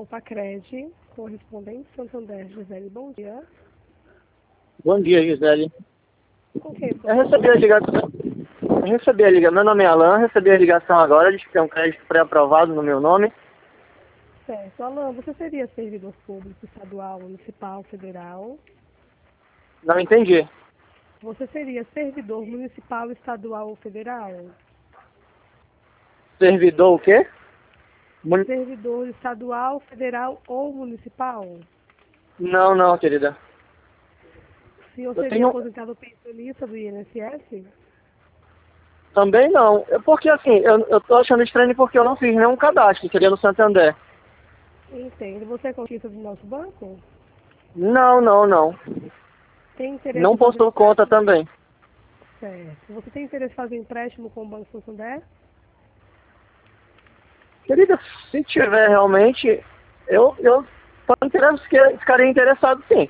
Pacred, correspondente Santander, Gisele, bom dia. Bom dia, Gisele. Com quem? Eu recebi a ligação. Meu nome é Alan, recebi a ligação agora, diz que tem um crédito pré-aprovado no meu nome. Certo. Alan, você seria servidor público estadual, municipal, federal? Não entendi. Você seria servidor municipal, estadual ou federal? Servidor o quê? Servidor estadual, federal ou municipal? Não, querida. O senhor Eu seria tenho... aposentado pensionista do INSS? Também não. Porque assim, eu tô achando estranho porque eu não fiz nenhum cadastro, seria no Santander. Entendo. Você é cotista do nosso banco? Não. Tem interesse Não em fazer postou conta empréstimo? também. Certo. Você tem interesse em fazer empréstimo com o Banco Santander? Querida, se tiver realmente, eu ficaria interessado sim.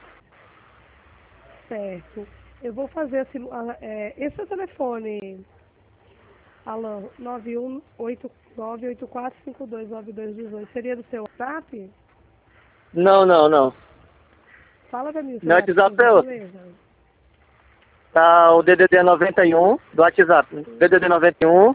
Certo. Eu vou fazer assim, esse é o telefone, Alan, 918-984-529218. Seria do seu WhatsApp? Não. Fala pra mim o seu Meu WhatsApp, por WhatsApp é outro. gentileza. Tá o DDD 91 do WhatsApp. DDD 91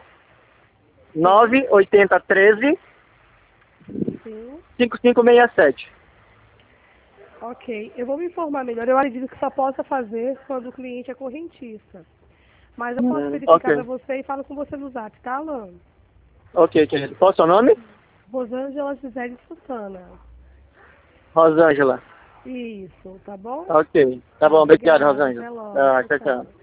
98013 Sim. 5567. Ok. Eu vou me informar melhor. Eu acredito que só possa fazer quando o cliente é correntista. Mas eu posso verificar pra Ok. você e falo com você no Zap, tá, Alan? Ok, querido. Qual é o seu nome? Rosângela Gisele Santana. Rosângela. Isso, tá bom? Ok. Tá bom, obrigado, Obrigada. Rosângela. Até logo. Ah, Tchau, tchau, tchau. tchau.